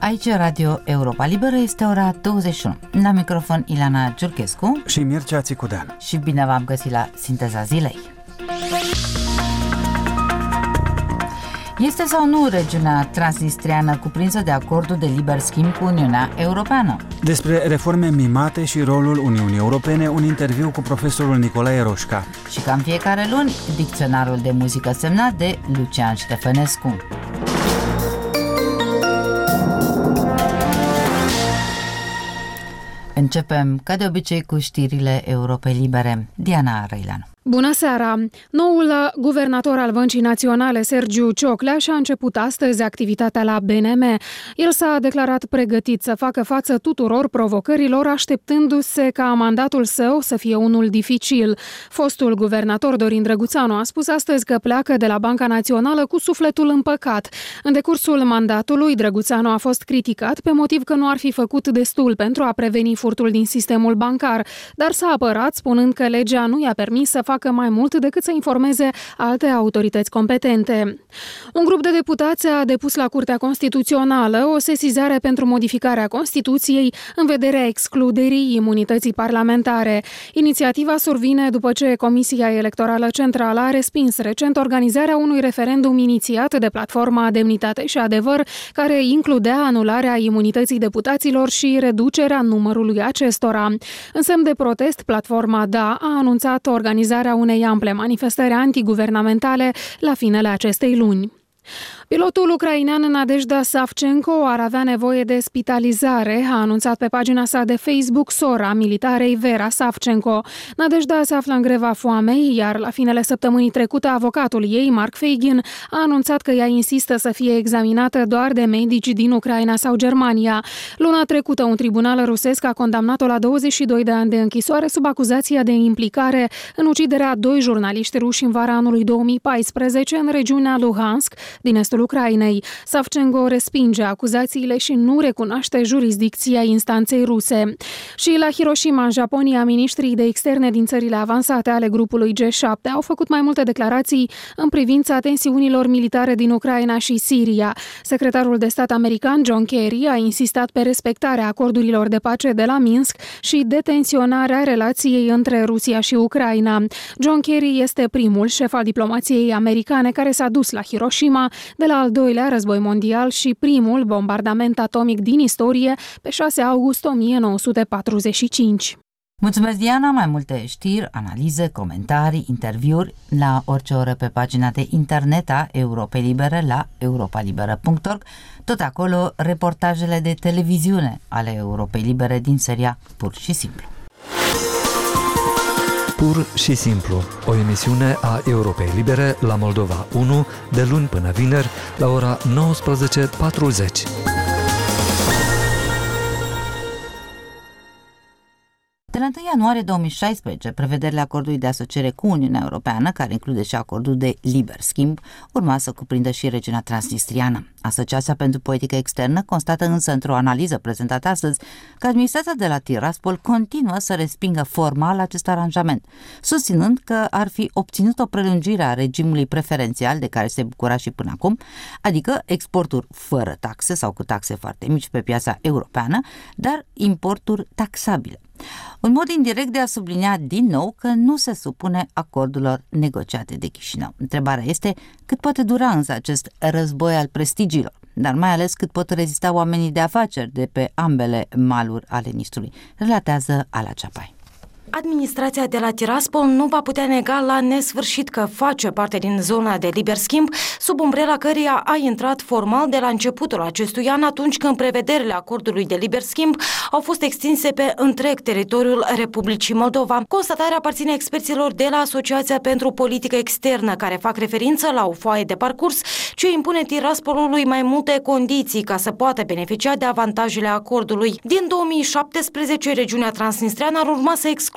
Aici Radio Europa Liberă, este ora 21. La microfon Ileana Giurchescu și Mircea Țicudean. Și bine v-am găsit la Sinteza Zilei. Este sau nu regiunea transnistriană cuprinsă de acordul de liber schimb cu Uniunea Europeană? Despre reforme mimate și rolul Uniunii Europene, un interviu cu profesorul Nicolae Roșca. Și ca în fiecare luni, dicționarul de muzică semnat de Lucian Ștefănescu. Începem, ca de obicei, cu știrile Europei Libere. Diana Răileanu. Bună seara! Noul guvernator al Băncii Naționale, Sergiu Cioclea, și-a început astăzi activitatea la BNM. El s-a declarat pregătit să facă față tuturor provocărilor, așteptându-se ca mandatul său să fie unul dificil. Fostul guvernator Dorin Drăguțanu a spus astăzi că pleacă de la Banca Națională cu sufletul împăcat. În decursul mandatului, Drăguțanu a fost criticat pe motiv că nu ar fi făcut destul pentru a preveni furtul din sistemul bancar, dar s-a apărat spunând că legea nu i-a permis să facă mai mult decât să informeze alte autorități competente. Un grup de deputați a depus la Curtea Constituțională o sesizare pentru modificarea Constituției în vederea excluderii imunității parlamentare. Inițiativa survine după ce Comisia Electorală Centrală a respins recent organizarea unui referendum inițiat de platforma Demnitate și Adevăr, care includea anularea imunității deputaților și reducerea numărului acestora. În semn de protest, platforma DA a anunțat organizarea unei ample manifestări antiguvernamentale la finele acestei luni. Pilotul ucrainean Nadejda Savchenko ar avea nevoie de spitalizare, a anunțat pe pagina sa de Facebook sora militarei Vera Savchenko. Nadejda se află în greva foamei, iar la finele săptămânii trecute avocatul ei, Mark Feigin, a anunțat că ea insistă să fie examinată doar de medici din Ucraina sau Germania. Luna trecută, un tribunal rusesc a condamnat-o la 22 de ani de închisoare sub acuzația de implicare în uciderea a 2 jurnaliști ruși în vara anului 2014 în regiunea Luhansk, din estul Ucrainei. Savchenko respinge acuzațiile și nu recunoaște jurisdicția instanței ruse. Și la Hiroshima, în Japonia, miniștrii de externe din țările avansate ale grupului G7 au făcut mai multe declarații în privința tensiunilor militare din Ucraina și Siria. Secretarul de stat american John Kerry a insistat pe respectarea acordurilor de pace de la Minsk și detenționarea relației între Rusia și Ucraina. John Kerry este primul șef al diplomației americane care s-a dus la Hiroshima de la al doilea război mondial și primul bombardament atomic din istorie pe 6 august 1945. Mulțumesc, Diana! Mai multe știri, analize, comentarii, interviuri la orice oră pe pagina de internet a Europei Libere la europalibera.org. Tot acolo reportajele de televiziune ale Europei Libere din seria Pur și Simplu. Pur și Simplu, o emisiune a Europei Libere la Moldova 1, de luni până vineri, la ora 19:40. De la 1 ianuarie 2016, prevederile acordului de asociere cu Uniunea Europeană, care include și acordul de liber schimb, urma să cuprindă și regiunea transnistriană. Asociația pentru Politică Externă constată însă într-o analiză prezentată astăzi că administrația de la Tiraspol continuă să respingă formal acest aranjament, susținând că ar fi obținut o prelungire a regimului preferențial de care se bucura și până acum, adică exporturi fără taxe sau cu taxe foarte mici pe piața europeană, dar importuri taxabile. Un mod indirect de a sublinia din nou că nu se supune acordurilor negociate de Chișinău. Întrebarea este cât poate dura însă acest război al prestigiilor, dar mai ales cât pot rezista oamenii de afaceri de pe ambele maluri ale Nistrului, relatează Ala Ceapai. Administrația de la Tiraspol nu va putea nega la nesfârșit că face parte din zona de liber schimb, sub umbrela căreia a intrat formal de la începutul acestui an, atunci când prevederile acordului de liber schimb au fost extinse pe întreg teritoriul Republicii Moldova. Constatarea aparține experților de la Asociația pentru Politică Externă, care fac referință la o foaie de parcurs ce impune Tiraspolului mai multe condiții ca să poată beneficia de avantajele acordului. Din 2017, regiunea transnistreană ar urma să excludă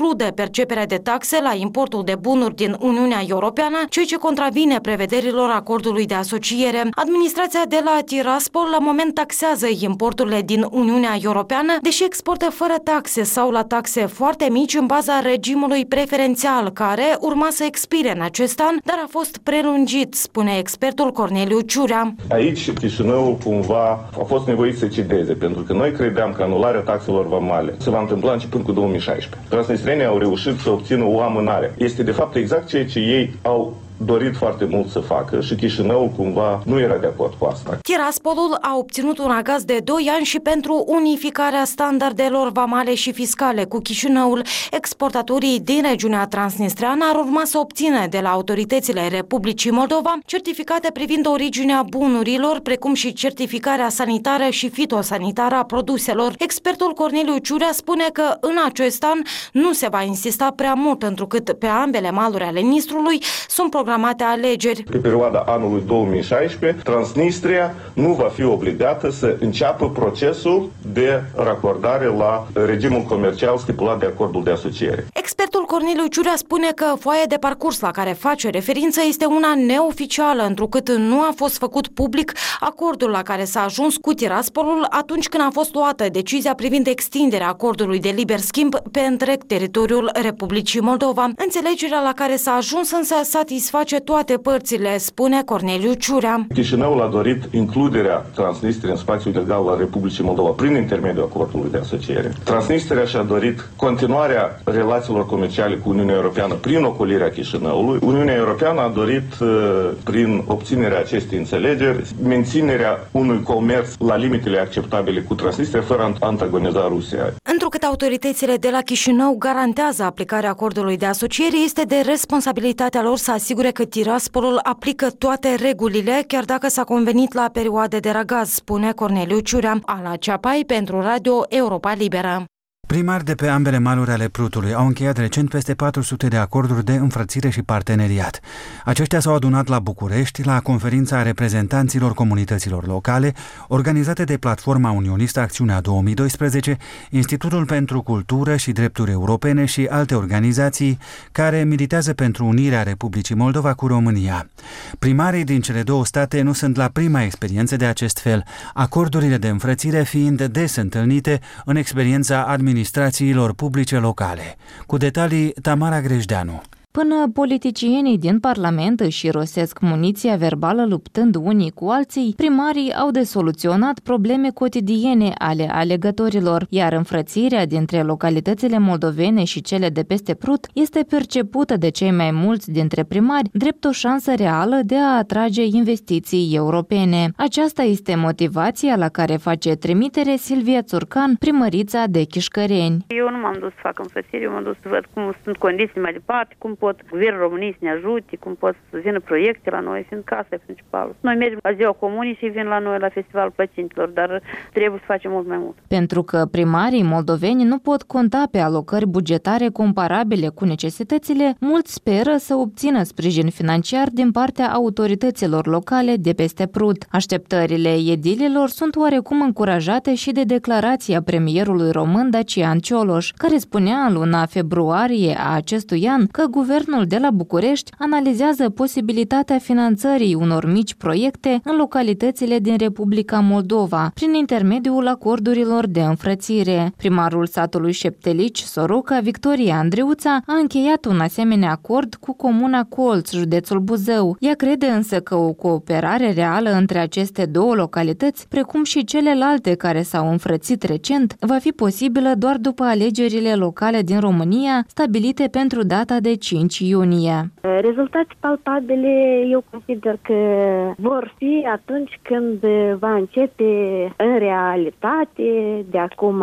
exclude perceperea de taxe la importul de bunuri din Uniunea Europeană, ceea ce contravine prevederilor acordului de asociere. Administrația de la Tiraspol la moment taxează importurile din Uniunea Europeană, deși exportă fără taxe sau la taxe foarte mici în baza regimului preferențial, care urma să expire în acest an, dar a fost prelungit, spune expertul Corneliu Ciurea. Aici Chișinăul cumva a fost nevoit să cedeze, pentru că noi credeam că anularea taxelor vamale se va întâmpla începând cu 2016. Transnistrenii au reușit să obțină o amânare. Este de fapt exact ceea ce ei au dorit foarte mult să facă și Chișinăul cumva nu era de acord cu asta. Tiraspolul a obținut un agaz de 2 ani și pentru unificarea standardelor vamale și fiscale cu Chișinăul. Exportatorii din regiunea transnistreană ar urma să obțină de la autoritățile Republicii Moldova certificate privind originea bunurilor, precum și certificarea sanitară și fitosanitară a produselor. Expertul Corneliu Ciurea spune că în acest an nu se va insista prea mult, întrucât pe ambele maluri ale Nistrului sunt programate alegeri. Pe perioada anului 2016, Transnistria nu va fi obligată să înceapă procesul de racordare la regimul comercial stipulat de acordul de asociere. Expertul Corneliu Ciurea spune că foaia de parcurs la care face referință este una neoficială, întrucât nu a fost făcut public acordul la care s-a ajuns cu Tiraspolul atunci când a fost luată decizia privind extinderea acordului de liber schimb pe întreg teritoriul Republicii Moldova. Înțelegerea la care s-a ajuns însă satisface toate părțile, spune Corneliu Ciurea. Chișinăul a dorit includerea Transnistriei în spațiul legal al Republicii Moldova prin intermediul acordului de asociere. Transnistria și-a dorit continuarea relațiilor comerciale cu Uniunea Europeană prin ocolirea Chișinăului. Uniunea Europeană a dorit, prin obținerea acestei înțelegeri, menținerea unui comerț la limitele acceptabile cu Transnistria, fără a antagoniza Rusia. Întrucât autoritățile de la Chișinău garantează aplicarea acordului de asociere, este de responsabilitatea lor să asigure că Tiraspolul aplică toate regulile, chiar dacă s-a convenit la perioade de răgaz, spune Corneliu Ciurea. Ana Ceapai pentru Radio Europa Liberă. Primari de pe ambele maluri ale Prutului au încheiat recent peste 400 de acorduri de înfrățire și parteneriat. Aceștia s-au adunat la București la conferința reprezentanților comunităților locale, organizată de Platforma Unionistă Acțiunea 2012, Institutul pentru Cultură și Drepturi Europene și alte organizații care militează pentru unirea Republicii Moldova cu România. Primarii din cele două state nu sunt la prima experiență de acest fel, acordurile de înfrățire fiind des întâlnite în experiența administrațiilor publice locale. Cu detalii, Tamara Grejdeanu. Până politicienii din Parlament își irosesc muniția verbală luptând unii cu alții, primarii au de soluționat probleme cotidiene ale alegătorilor, iar înfrățirea dintre localitățile moldovene și cele de peste Prut este percepută de cei mai mulți dintre primari drept o șansă reală de a atrage investiții europene. Aceasta este motivația la care face trimitere Silvia Țurcan, primărița de Chișcăreni. Eu nu m-am dus să fac înfrățiri, eu m-am dus să văd cum sunt condiții mai departe, cum pot guvernul României să ne ajute, cum pot să vină proiecte la noi, fiindcă asta e principalul. Noi mergem la ziua comunii și vin la noi la Festivalul Plăcintelor, dar trebuie să facem mult mai mult. Pentru că primarii moldoveni nu pot conta pe alocări bugetare comparabile cu necesitățile, mulți speră să obțină sprijin financiar din partea autorităților locale de peste Prut. Așteptările edililor sunt oarecum încurajate și de declarația premierului român Dacian Cioloș, care spunea în luna februarie a acestui an că guvernul de la București analizează posibilitatea finanțării unor mici proiecte în localitățile din Republica Moldova, prin intermediul acordurilor de înfrățire. Primarul satului Șeptelici, Soroca, Victoria Andreuța, a încheiat un asemenea acord cu comuna Colț, județul Buzău. Ea crede însă că o cooperare reală între aceste două localități, precum și celelalte care s-au înfrățit recent, va fi posibilă doar după alegerile locale din România, stabilite pentru data de 5 iunie. Rezultate palpabile eu consider că vor fi atunci când va începe în realitate, de acum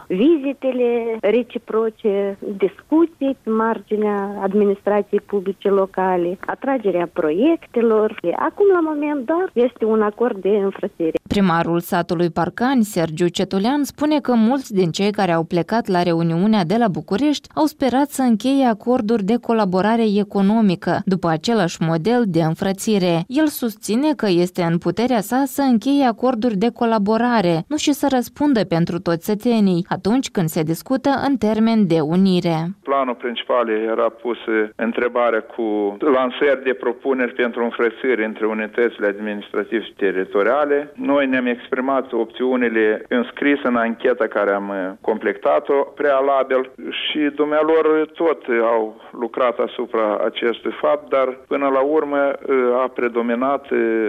vizitele reciproce, discuții pe marginea administrației publice locale, atragerea proiectelor. Acum, la moment, doar este un acord de înfrățire. Primarul satului Parcani, Sergiu Cetulean, spune că mulți din cei care au plecat la reuniunea de la București au sperat să încheie acorduri de colaborare economică, după același model de înfrățire. El susține că este în puterea sa să încheie acorduri de colaborare, nu și să răspundă pentru toți sătenii, atunci când se discută în termen de unire. Planul principal era pus întrebarea cu lansări de propuneri pentru înfrățire între unitățile administrative și teritoriale. Noi ne-am exprimat opțiunile înscrise în ancheta care am completat-o prealabil și dumnealor tot au lucrat asupra acestui fapt, dar până la urmă a predominat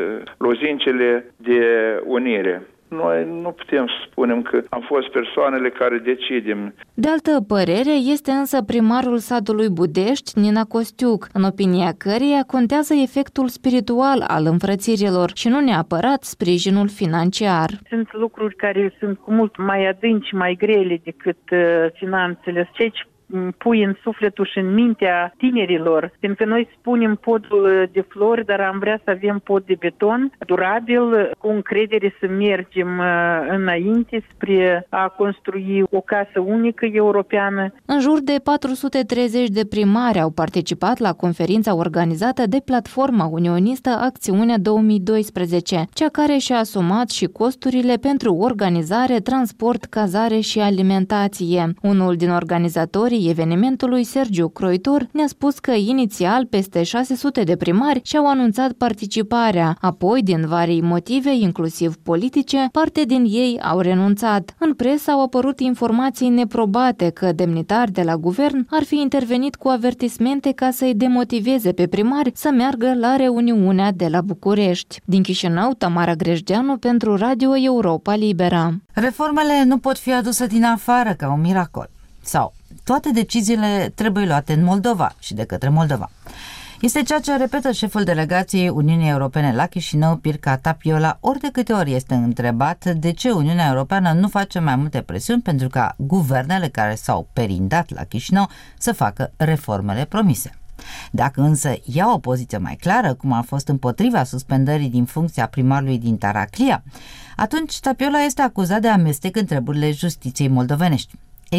lozincele de unire. Noi nu putem să spunem că am fost persoanele care decidem. De altă părere este însă primarul satului Budești, Nina Costiuc, în opinia căreia contează efectul spiritual al înfrățirilor și nu neapărat sprijinul financiar. Sunt lucruri care sunt cu mult mai adânci și mai grele decât finanțele. Ce pui în sufletul și în mintea tinerilor, pentru că noi spunem podul de flori, dar am vrea să avem pod de beton durabil, cu încredere să mergem înainte spre a construi o casă unică europeană. În jur de 430 de primari au participat la conferința organizată de Platforma Unionistă Acțiunea 2012, cea care și-a asumat și costurile pentru organizare, transport, cazare și alimentație. Unul din organizatorii evenimentului, Sergiu Croitor, ne-a spus că inițial peste 600 de primari și-au anunțat participarea, apoi, din varii motive, inclusiv politice, parte din ei au renunțat. În presă au apărut informații neprobate că demnitari de la guvern ar fi intervenit cu avertismente ca să-i demotiveze pe primari să meargă la reuniunea de la București. Din Chișinău, Tamara Grejdeanu pentru Radio Europa Libera. Reformele nu pot fi aduse din afară ca un miracol. Sau toate deciziile trebuie luate în Moldova și de către Moldova. Este ceea ce repetă șeful delegației Uniunii Europene la Chișinău, Pirca Tapiola, ori de câte ori este întrebat de ce Uniunea Europeană nu face mai multe presiuni pentru ca guvernele care s-au perindat la Chișinău să facă reformele promise. Dacă însă ia o poziție mai clară, cum a fost împotriva suspendării din funcția primarului din Taraclia, atunci Tapiola este acuzat de amestec în treburile justiției moldovenești.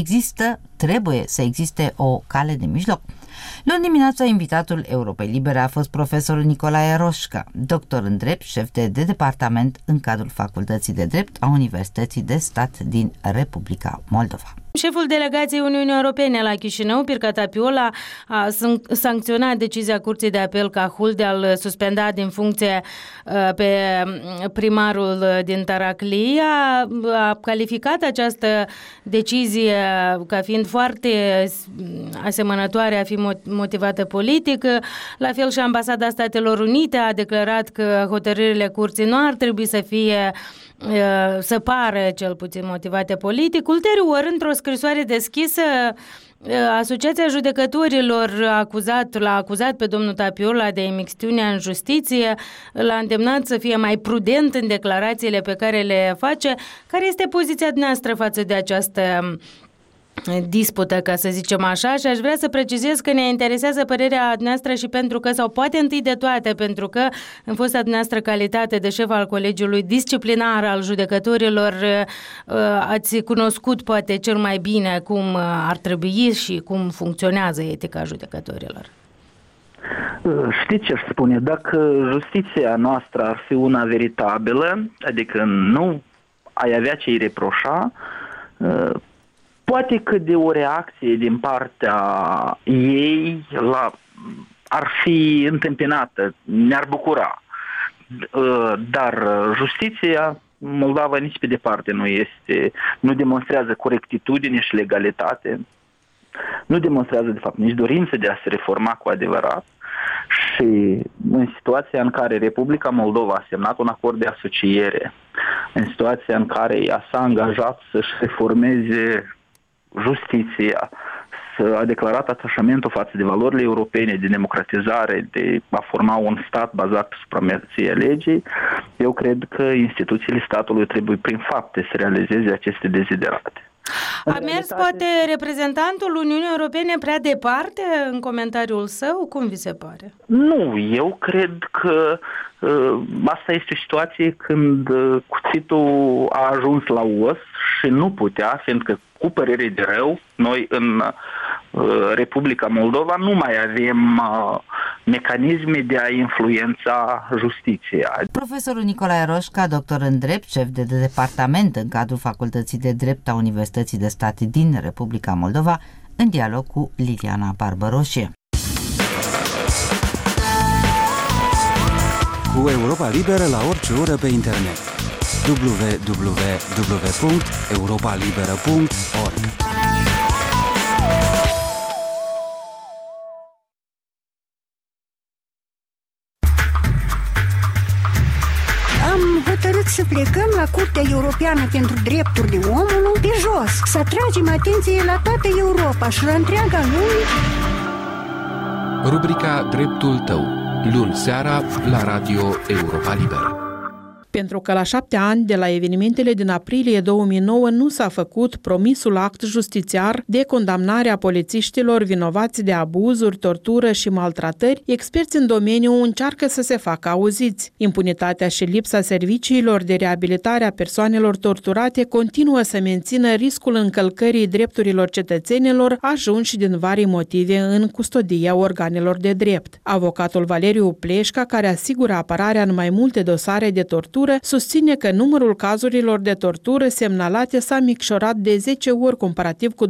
Trebuie să existe o cale de mijloc. Luni dimineața, invitatul Europei Libere a fost profesorul Nicolae Roșca, doctor în drept, șef de departament în cadrul Facultății de Drept a Universității de Stat din Republica Moldova. Șeful delegației Uniunii Europene la Chișinău, Pirca Tapiola, a sancționat decizia Curții de Apel Cahul de a-l suspenda din funcție pe primarul din Taraclia. A calificat această decizie ca fiind foarte asemănătoare a fi motivată politic. La fel și Ambasada Statelor Unite a declarat că hotărârile Curții nu ar trebui să pară cel puțin motivate politic. Ulterior, într-o scrisoare deschisă, Asociația Judecătorilor l-a acuzat pe domnul Tapiola de imixtiunea în justiție, l-a îndemnat să fie mai prudent în declarațiile pe care le face. Care este poziția noastră față de această dispută, ca să zicem așa, și aș vrea să precizez că ne interesează părerea noastră și pentru că, sau poate întâi de toate, pentru că în fosta noastră calitate de șef al Colegiului Disciplinar al Judecătorilor ați cunoscut poate cel mai bine cum ar trebui și cum funcționează etica judecătorilor. Știți ce aș spune? Dacă justiția noastră ar fi una veritabilă, adică nu ai avea ce-i reproșa, poate că de o reacție din partea ei ar fi întâmpinată, ne-ar bucura. Dar justiția Moldova nici pe departe nu demonstrează corectitudine și legalitate, nu demonstrează de fapt nici dorință de a se reforma cu adevărat. Și în situația în care Republica Moldova a semnat un acord de asociere, în situația în care ea s-a angajat să-și reformeze justiția, a declarat atașamentul față de valorile europene, de democratizare, de a forma un stat bazat pe supremația legii, eu cred că instituțiile statului trebuie prin fapte să realizeze aceste deziderate. A mers poate reprezentantul Uniunii Europene prea departe în comentariul său? Cum vi se pare? Nu, eu cred că asta este o situație când cuțitul a ajuns la os și nu putea, fiindcă cu părere de rău, noi în Republica Moldova nu mai avem mecanisme de a influența justiția. Profesorul Nicolae Roșca, doctor în drept, șef de departament în cadrul Facultății de Drept a Universității de Stat din Republica Moldova, în dialog cu Liliana Barbăroșie. Cu Europa Liberă la orice oră pe internet. www.europalibera.org. Am hotărât să plecăm la Curtea Europeană pentru Drepturile Omului pe jos, să atragem atenție la toată Europa și la întreaga lume. Rubrica Dreptul tău, luni seara la Radio Europa Liberă. Pentru că la 7 ani de la evenimentele din aprilie 2009 nu s-a făcut promisul act justițiar de condamnare a polițiștilor vinovați de abuzuri, tortură și maltratări, experți în domeniu încearcă să se facă auziți. Impunitatea și lipsa serviciilor de reabilitare a persoanelor torturate continuă să mențină riscul încălcării drepturilor cetățenilor ajunși din vari motive în custodia organelor de drept. Avocatul Valeriu Pleșca, care asigură apărarea în mai multe dosare de tortură, susține că numărul cazurilor de tortură semnalate s-a micșorat de 10 ori comparativ cu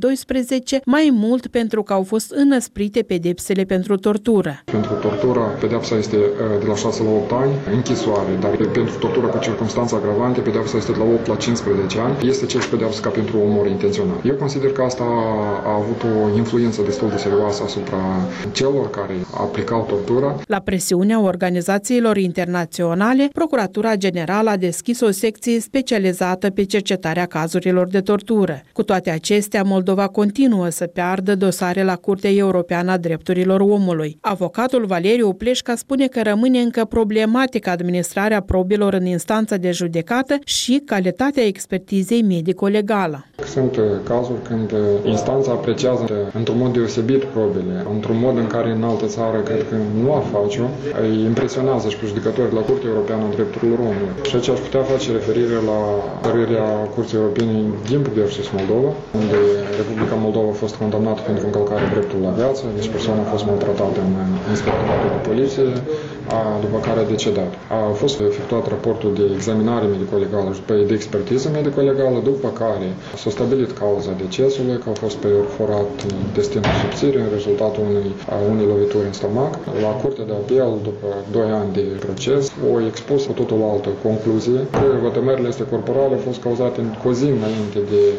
2012, mai mult pentru că au fost înăsprite pedepsele pentru tortură. Pentru tortură, pedepsa este de la 6 la 8 ani, închisoare, dar pentru tortură cu circunstanțe agravante, pedepsa este de la 8 la 15 ani. Este aceeași pedepsă ca pentru omor intenționat. Eu consider că asta a avut o influență destul de serioasă asupra celor care aplicau tortura. La presiunea organizațiilor internaționale, Procuratura Generală a deschis o secție specializată pe cercetarea cazurilor de tortură. Cu toate acestea, Moldova continuă să piardă dosare la Curtea Europeană a Drepturilor Omului. Avocatul Valeriu Pleșca spune că rămâne încă problematică administrarea probelor în instanța de judecată și calitatea expertizei medico-legală. Sunt cazuri când instanța apreciază într-un mod deosebit probele, într-un mod în care în altă țară cred că nu ar face-o, îi impresionează și pe judecătorii la Curtea Europeană a Drepturilor Omului. Și aici aș putea face referire la hotărârea Curții Europene Gimp versus Moldova, unde Republica Moldova a fost condamnată pentru încălcarea dreptului la viață, deci persoana a fost maltratată în inspectoratul de poliție, după care a decedat. A fost efectuat raportul de examinare medico-legală și după de expertiză medico-legală, după care s-a stabilit cauza decesului, că a fost perforat intestinul subțire în rezultatul unei lovituri în stomac. La Curtea de Apel, după 2 ani de proces, o expus cu totul altă concluzie că vătămările astea corporale au fost cauzate cu o zi înainte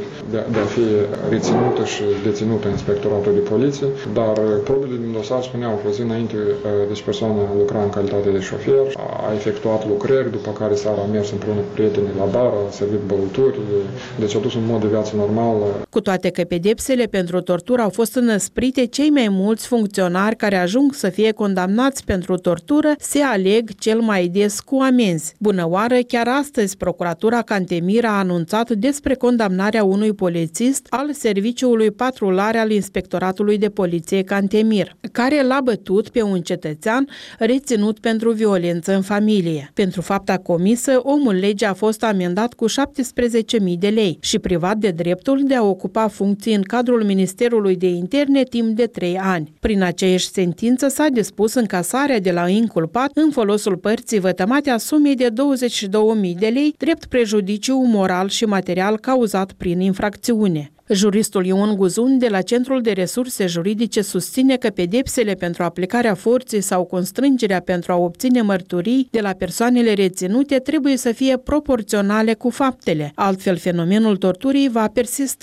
de a fi reținută și deținută în inspectoratul de poliție, dar probele din dosar spuneau că o zi înainte, deci persoana lucra în calitate de șofer, a efectuat lucrări, după care seara a mers împreună cu prietenii la bar, a servit băuturi, deci a dus un mod de viață normal. Cu toate că pedepsele pentru tortură au fost înăsprite, cei mai mulți funcționari care ajung să fie condamnați pentru tortură se aleg cel mai des cu amenzi. Bună oară, chiar astăzi Procuratura Cantemir a anunțat despre condamnarea unui polițist al Serviciului Patrulare al Inspectoratului de Poliție Cantemir, care l-a bătut pe un cetățean reținut pentru violență în familie. Pentru fapta comisă, omul legii a fost amendat cu 17.000 de lei și privat de dreptul de a ocupa funcții în cadrul Ministerului de Interne timp de 3 ani. Prin aceeași sentință s-a dispus încasarea de la inculpat în folosul părții vătămate a sumei de 22.000 de lei, drept prejudiciu moral și material cauzat prin infracțiune. Juristul Ion Guzun de la Centrul de Resurse Juridice susține că pedepsele pentru aplicarea forței sau constrângerea pentru a obține mărturii de la persoanele reținute trebuie să fie proporționale cu faptele, altfel fenomenul torturii va persista.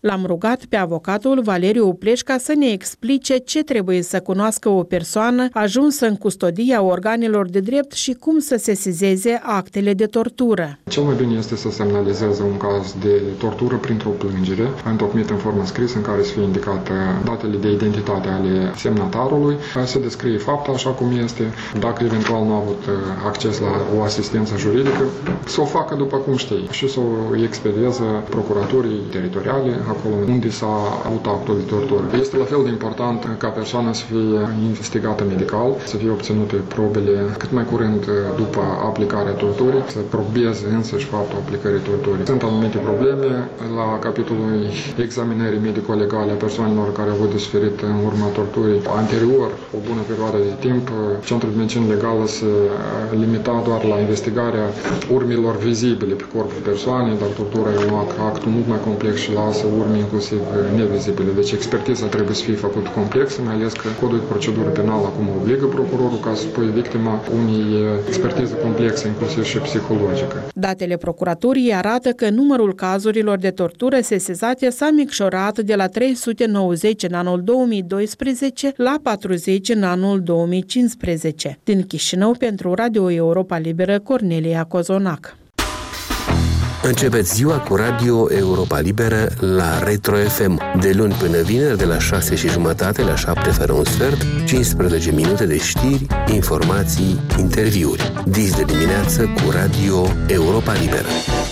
L-am rugat pe avocatul Valeriu Pleșca să ne explice ce trebuie să cunoască o persoană ajunsă în custodia organelor de drept și cum să sesizeze actele de tortură. Cel mai bine este să semnalizeze un caz de tortură printr-o plângere, întocmită în formă scrisă, în care să fie indicate datele de identitate ale semnatarului, să descrie faptul așa cum este, dacă eventual nu a avut acces la o asistență juridică, să o facă după cum știe și să o expedieze procuraturii teritoriale, acolo unde s-a avut actul de tortură. Este la fel de important ca persoana să fie investigată medical, să fie obținute probele cât mai curând după aplicarea torturii, să probeze însăși faptul aplicării torturii. Sunt anumite probleme la capitolul examinării medico-legale a persoanelor care au avut de suferit în urma torturii. Anterior, o bună perioadă de timp, Centrul de Medicină Legală se limita doar la investigarea urmelor vizibile pe corpul persoanei, dar tortura e un act mult mai complex și lasă urme inclusiv nevizibile. Deci expertiza trebuie să fie făcută complexă, mai ales că codul de procedură penală acum obligă procurorul ca să pui victima unei expertize complexe, inclusiv și psihologică. Datele procuraturii arată că numărul cazurilor de tortură sesizate s-a micșorat de la 390 în anul 2012 la 40 în anul 2015. Din Chișinău, pentru Radio Europa Liberă, Cornelia Cozonac. Începeți ziua cu Radio Europa Liberă la Retro FM. De luni până vineri, de la 6:30 la 7 fără un sfert, 15 minute de știri, informații, interviuri. Dis de dimineață cu Radio Europa Liberă.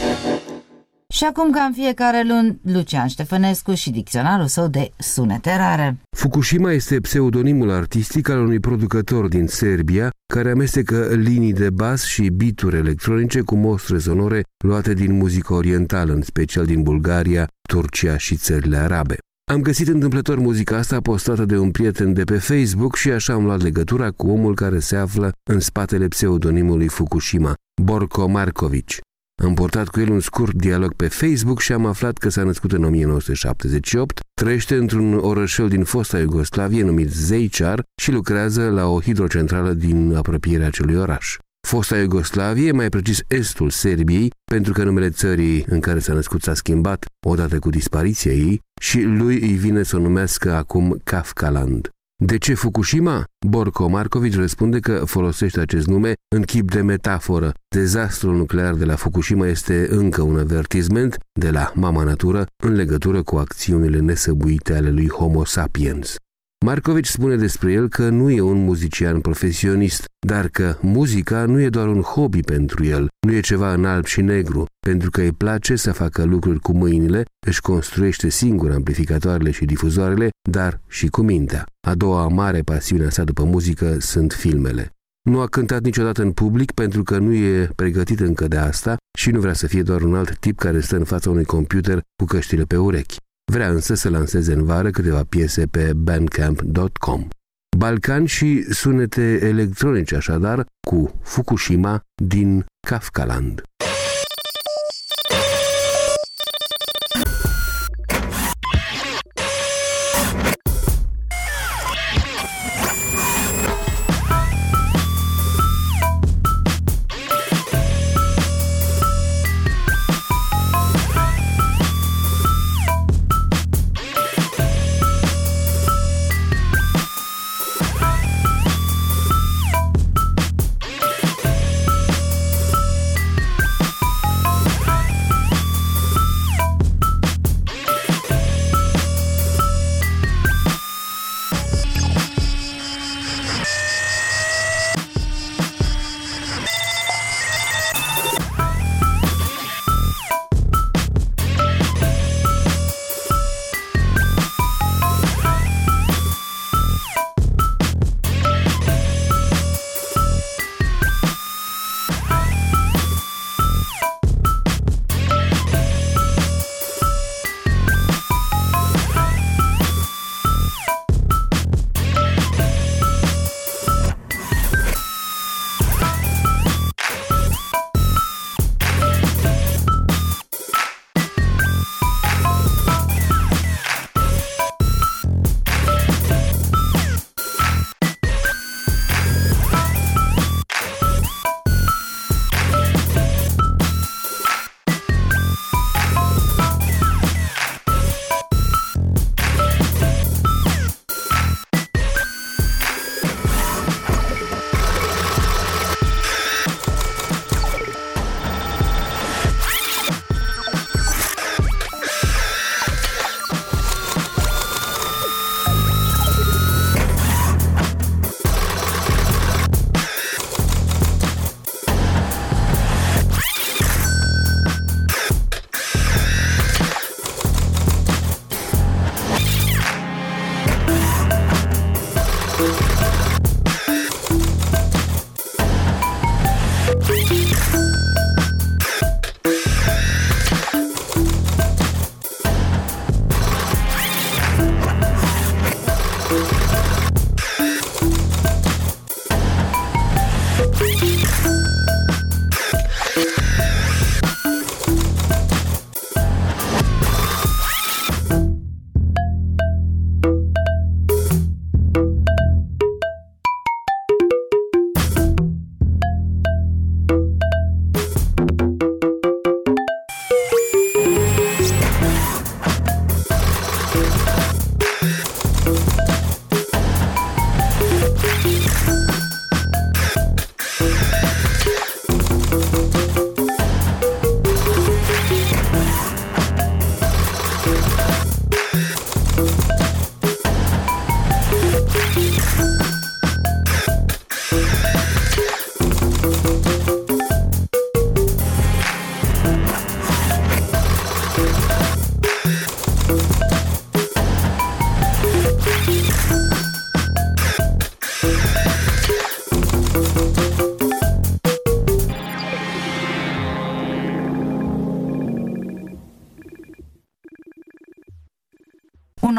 Și acum, ca în fiecare luni, Lucian Ștefănescu și dicționarul său de sunete rare. Fukushima este pseudonimul artistic al unui producător din Serbia care amestecă linii de bas și bituri electronice cu mostre sonore luate din muzică orientală, în special din Bulgaria, Turcia și țările arabe. Am găsit întâmplător muzica asta postată de un prieten de pe Facebook și așa am luat legătura cu omul care se află în spatele pseudonimului Fukushima, Borko Markovic. Am portat cu el un scurt dialog pe Facebook și am aflat că s-a născut în 1978, trăiește într-un orășel din fosta Iugoslavie numit Zejčar și lucrează la o hidrocentrală din apropierea acelui oraș. Fosta Iugoslavie, mai precis estul Serbiei, pentru că numele țării în care s-a născut s-a schimbat odată cu dispariția ei și lui îi vine să o numească acum Kafkaland. De ce Fukushima? Borko Markovic răspunde că folosește acest nume în chip de metaforă. Dezastrul nuclear de la Fukushima este încă un avertisment de la mama natură în legătură cu acțiunile nesăbuite ale lui Homo sapiens. Markovic spune despre el că nu e un muzician profesionist, dar că muzica nu e doar un hobby pentru el, nu e ceva în alb și negru, pentru că îi place să facă lucruri cu mâinile, își construiește singur amplificatoarele și difuzoarele, dar și cu mintea. A doua mare pasiune a sa după muzică sunt filmele. Nu a cântat niciodată în public pentru că nu e pregătit încă de asta și nu vrea să fie doar un alt tip care stă în fața unui computer cu căștile pe urechi. Vrea însă să lanseze în vară câteva piese pe bandcamp.com. Balcani și sunete electronice, așadar, cu Fukushima din Kafkaland.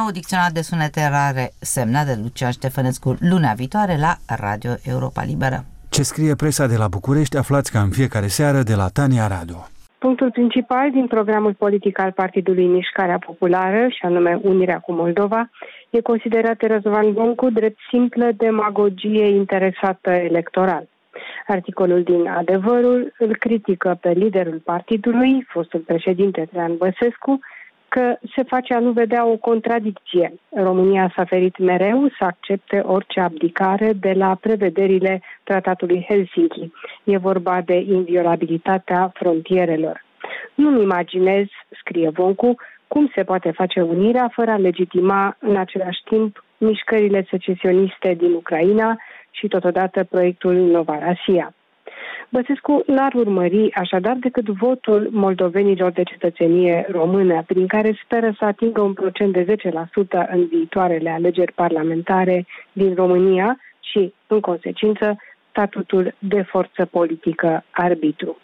nou dicționar de sunete rare semnat de Lucian Ștefănescu luna viitoare la Radio Europa Liberă. Ce scrie presa de la București aflați ca în fiecare seară de la Tania Radu. Punctul principal din programul politic al Partidului Mișcarea Populară, și anume Unirea cu Moldova, e considerat de Răzvan Boncu drept simplă demagogie interesată electoral. Articolul din Adevărul îl critică pe liderul partidului, fostul președinte Traian Băsescu, că se face a nu vedea o contradicție. România s-a ferit mereu să accepte orice abdicare de la prevederile Tratatului Helsinki. E vorba de inviolabilitatea frontierelor. Nu-mi imaginez, scrie Boncu, cum se poate face unirea fără a legitima în același timp mișcările secesioniste din Ucraina și totodată proiectul Nova Rosia. Băsescu n-ar urmări așadar decât votul moldovenilor de cetățenie română, prin care speră să atingă un procent de 10% în viitoarele alegeri parlamentare din România și, în consecință, statutul de forță politică arbitru.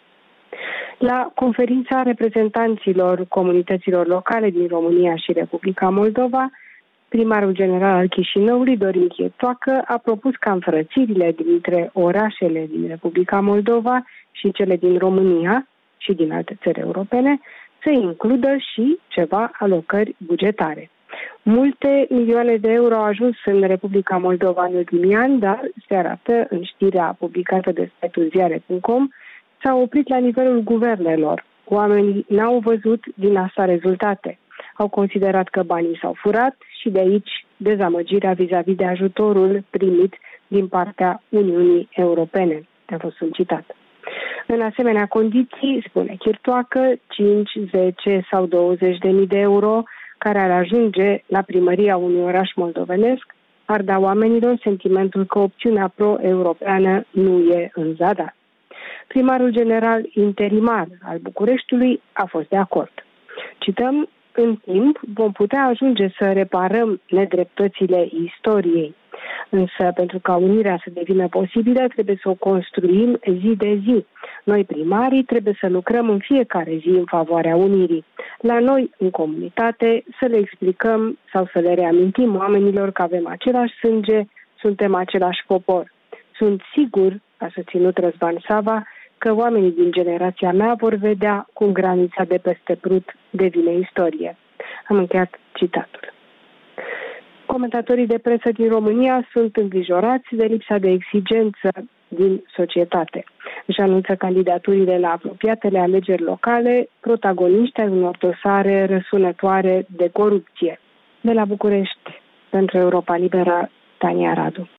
La conferința reprezentanților comunităților locale din România și Republica Moldova, primarul general al Chișinăului, Dorin Chietoacă, a propus ca înfrățirile dintre orașele din Republica Moldova și cele din România și din alte țări europene să includă și ceva alocări bugetare. Multe milioane de euro au ajuns în Republica Moldova în ultimii ani, dar se arată în știrea publicată de site-ul ziare.com, s-au oprit la nivelul guvernelor. Oamenii n-au văzut din asta rezultate. Au considerat că banii s-au furat și de aici dezamăgirea vis-a-vis de ajutorul primit din partea Uniunii Europene. A fost un citat. În asemenea condiții, spune Chirtoacă, 5, 10 sau 20.000 de euro care ar ajunge la primăria unui oraș moldovenesc ar da oamenilor sentimentul că opțiunea pro-europeană nu e în zadar. Primarul general interimar al Bucureștiului a fost de acord. Cităm: în timp vom putea ajunge să reparăm nedreptățile istoriei. Însă, pentru ca unirea să devină posibilă, trebuie să o construim zi de zi. Noi, primarii, trebuie să lucrăm în fiecare zi în favoarea unirii. La noi, în comunitate, să le explicăm sau să le reamintim oamenilor că avem același sânge, suntem același popor. Sunt sigur, a susținut Răzvan Sava, că oamenii din generația mea vor vedea cum granița de peste Prut devine istorie. Am încheiat citatul. Comentatorii de presă din România sunt îngrijorați de lipsa de exigență din societate. Își anunță candidaturile la apropiatele alegeri locale, protagoniști ai unor dosare răsunătoare de corupție. De la București, pentru Europa Liberă, Tania Radu.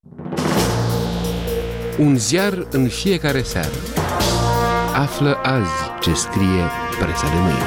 Un ziar în fiecare seară. Află azi ce scrie presa de mâine.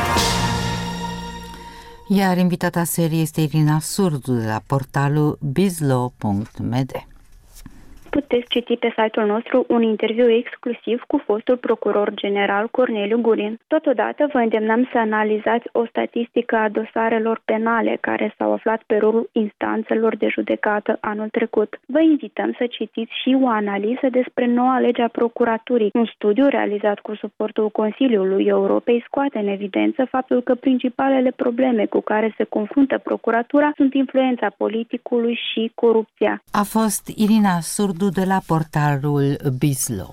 Iar invitata seriei este Irina Surdu de la portalul bizlo.md. Puteți citi pe site-ul nostru un interviu exclusiv cu fostul procuror general Corneliu Gurin. Totodată vă îndemnăm să analizați o statistică a dosarelor penale care s-au aflat pe rolul instanțelor de judecată anul trecut. Vă invităm să citiți și o analiză despre noua lege a procuraturii. Un studiu realizat cu suportul Consiliului Europei scoate în evidență faptul că principalele probleme cu care se confruntă procuratura sunt influența politicului și corupția. A fost Irina Surdu de la portalul Bizlo.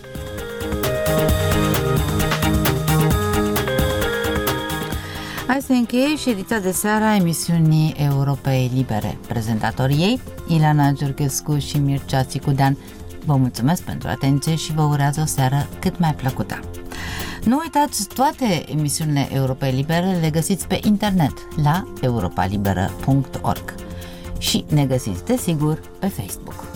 Hai să încheie și ediția de seară a emisiunii Europei Libere. Prezentatorii ei, Ileana Giurghescu și Mircea Țicudean. Vă mulțumesc pentru atenție și vă urează o seară cât mai plăcută. Nu uitați, toate emisiunile Europei Libere le găsiți pe internet la europalibera.org și ne găsiți, desigur, pe Facebook.